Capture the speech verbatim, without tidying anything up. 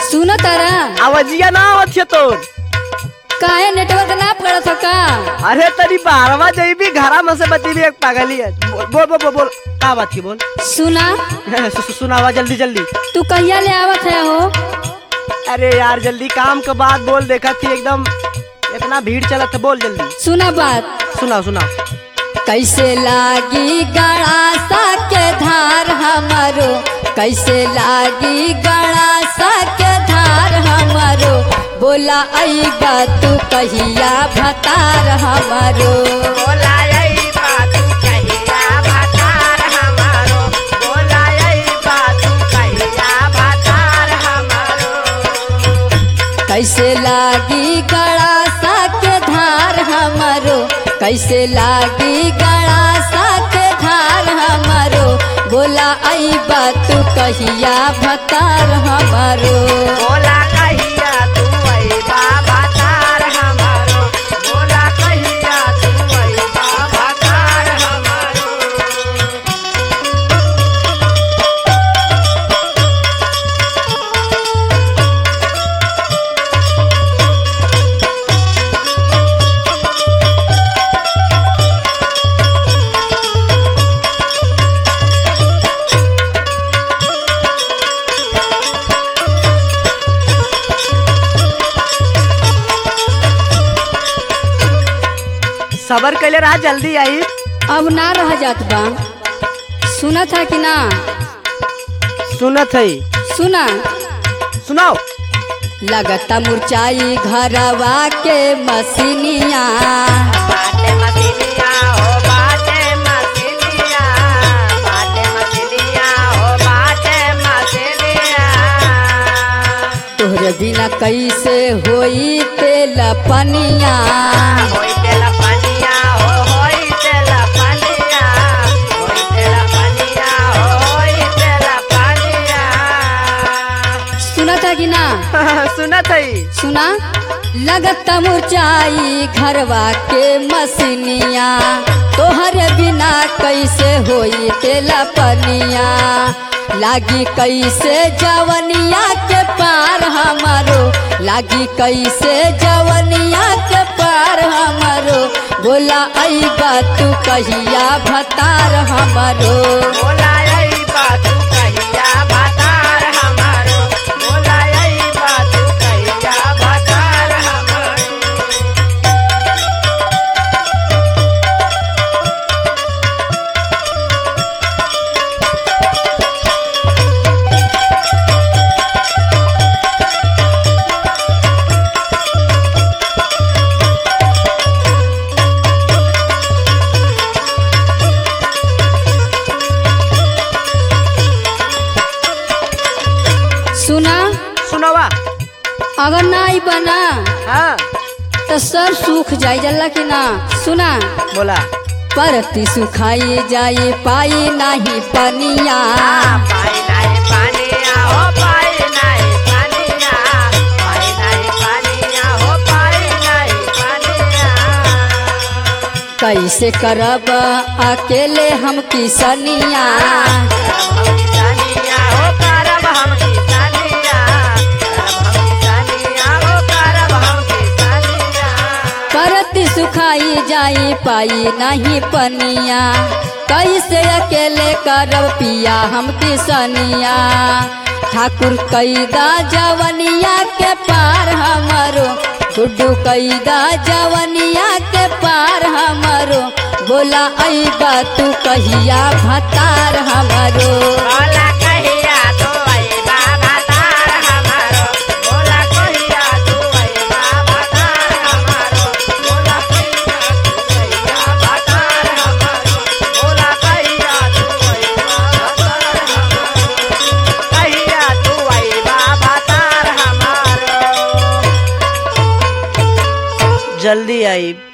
सुनो तारा आवाजिया ना आवत छे तोर। काहे नेटवर्क ना पकड़त हो का? अरे तरी बारवा जइबी घरा में से बतीबी एक पागली है। बोल बोल बोल बोल का बात की बोल। सुना सु, सु, सुनावा जल्दी जल्दी। तू कहिया ले आवत है हो? अरे यार जल्दी काम के बाद बोल, देखा थी एकदम इतना भीड़ चलत है, बोल जल्दी। सुना बात। सुना सुना। कैसे लागी गड़ासा के धार हमारो, कैसे लागी गड़ासा के धार हमारो, बोला आईबा तू कहिया भतार हमारो। बोला आईबा तू कहिया भतार हमारो, बोला आईबा तू कहिया भतार हमारो। कैसे लागी गड़ासा के धार हमारो, कैसे लागी गड़ासा के धार हमारो, बोला आईबा तू कहिया भतार हमारो। बोला कहिया तू आईबा भतार हमारो, बोला कहिया तू आईबा भतार हमारो। सबर कैले रहा, जल्दी आई। अब ना रह जात बा। सुना था कि ना? सुनत है। सुना सुनाओ। लगता मुरचाई घरवा के मसीनिया, बाटे मसीनिया हो बाटे मसीनिया, बाटे मसीनिया हो बाटे मसीनिया। तोहरे बिना कैसे होई तेल पनिया, होई तेल पनिया हो होई तेल पनिया, होई तेल पनिया हो होई तेल पनिया। सुना था कि ना? सुनत है। सुना लगता मुरचाई घरवा के मसीनिया, तोहर बिना कैसे होई तेल पनिया, लागी कैसे जवनिया के पार हमारो, लागी कैसे जवनिया के पार हमारो, बोला आईबा तू कहिया भतार हमारो। बोला आईबा तू कहिया भतार हमारो, बोला आईबा तू कहिया भतार हमारो। सुना सुनावा। अगर ना आई बना हाँ तो सर सूख जाई जल्ला कि ना? सुना बोला। परती सुखाई जाई पाई नहीं पनिया, पाई नहीं पानिया हो पाई नहीं पानिया, पाई नहीं पानिया हो पाई नहीं पानिया। कैसे करब अकेले हम किसनिया, हम किसानिया हो करब हम किसानिया, करब हम किसानिया हो करब हम किसानिया। परती सुखाई जाई पाई नहीं पनिया, कैसे अकेले करब पिया हम किसनिया। ठाकुर कैदा जवनिया के पार हमारो, गुड्डू कैदा जवनिया के पार हमारो, बोला आईबा तू कहिया भतार हमारो। बोला कहिया तू आईबा भतार हमारो, बोला कहिया तू आईबा भतार हमारो, बोला कहिया तू आईबा भतार हमारो, बोला कहिया तू आईबा भतार हमारो, कहिया तू आईबा भतार हमारो। जल्दी आई।